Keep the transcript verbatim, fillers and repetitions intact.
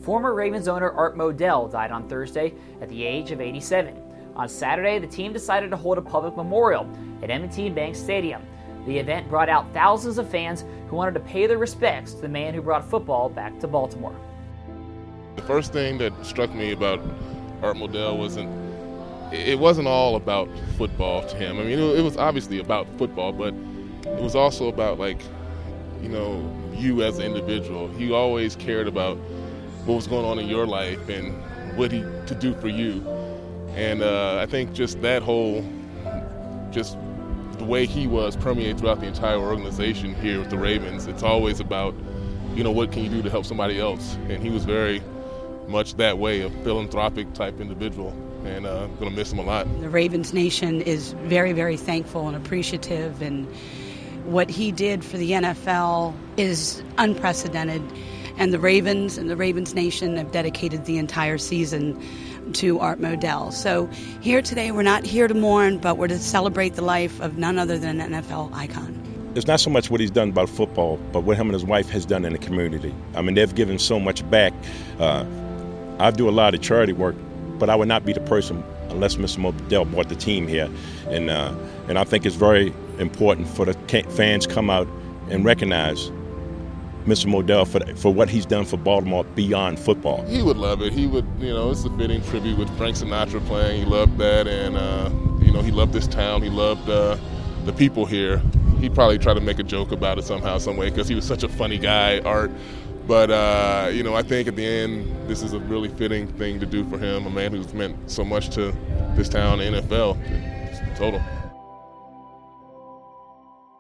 Former Ravens owner Art Modell died on Thursday at the age of eighty-seven. On Saturday, the team decided to hold a public memorial at M and T Bank Stadium. The event brought out thousands of fans who wanted to pay their respects to the man who brought football back to Baltimore. The first thing that struck me about Art Modell wasn't, it wasn't all about football to him. I mean, it was obviously about football, but it was also about, like, you know, you as an individual. He always cared about what was going on in your life and what he could do for you. And uh, I think just that whole, just the way he was permeated throughout the entire organization here with the Ravens. It's always about, you know, what can you do to help somebody else? And he was very much that way, a philanthropic type individual, and uh, I'm going to miss him a lot. The Ravens Nation is very, very thankful and appreciative, and what he did for the N F L is unprecedented. And the Ravens and the Ravens Nation have dedicated the entire season to Art Modell. So here today, we're not here to mourn, but we're to celebrate the life of none other than an N F L icon. It's not so much what he's done about football, but what him and his wife has done in the community. I mean, they've given so much back. Uh, I do a lot of charity work, but I would not be the person unless Mister Modell brought the team here. And uh, and I think it's very important for the fans come out and recognize Mister Modell for for what he's done for Baltimore beyond football. He would love it. He would, you know, it's a fitting tribute with Frank Sinatra playing. He loved that, and uh, you know, he loved this town. He loved uh, the people here. He'd probably try to make a joke about it somehow, some way, because he was such a funny guy, Art. But uh, you know, I think at the end, this is a really fitting thing to do for him. A man who's meant so much to this town, the N F L, total.